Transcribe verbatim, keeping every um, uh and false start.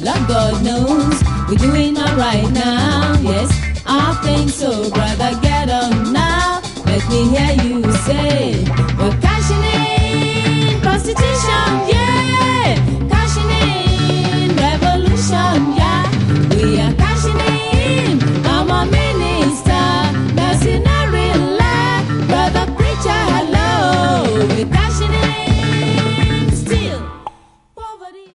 Lord God knows we're doing alright now. Yes, I think so, brother.